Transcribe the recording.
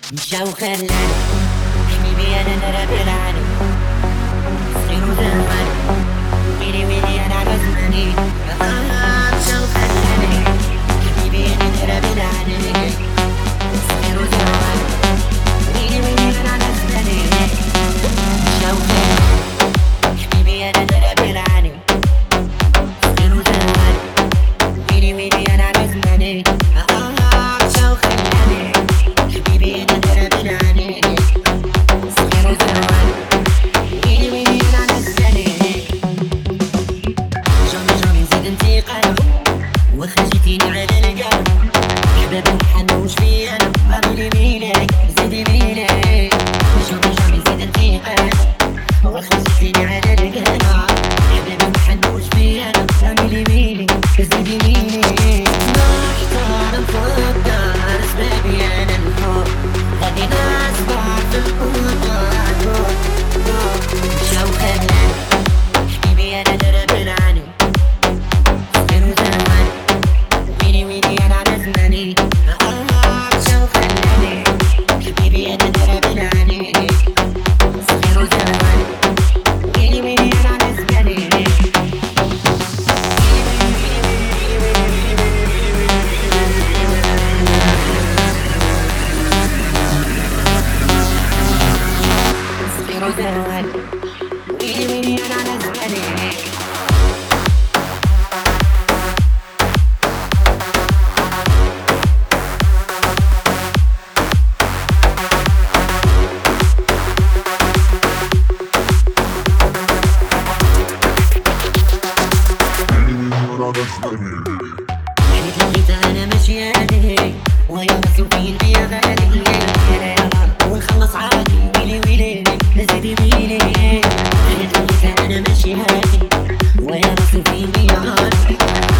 مشى وخلاني حبيبي انا نرى بالعاني صغير وزمان ويلي ويلي انا على زماني مشى وخلاني حبيبي انا نرى بالعاني صغير وزمان ويلي ويلي انا على زماني مشى وخلاني حبيبي انا نرى بالعاني صغير وزمان ويلي ويلي انا على زماني مشى وخلاني حبيبي انا نرى بالعاني صغير وزمان ويلي ويلي انا على زماني جامي جامي نزيد انتقال وخرجتيني على القلب حبابي محنوش فيا انا ميلي ميلي زيدي ميلي جامي جامي نزيد انتقال وخرجتيني على القلب حبابي محنوش فيا انا ميلي ميلي زيدي ميلي نحتار نفكر اسبابي انا الحب غادي نصبر في القدر مشى وخلاني حبيبي انا درب العاني صغير وزمان ويلي ويلي انا على زماني مشى وخلاني حبيبي انا درب العاني صغير وزمان ويلي ويلي انا على زماني صغير وزمان ويلي ويلي انا على زماني يعني تلقيت انا ماشي هادي وهي مسلوقين بيا غالي ونخلص عادي ويلي ويلي زيدي ويلي يعني تلقيت انا ماشي هادي وهي مسلوقين بيا غالي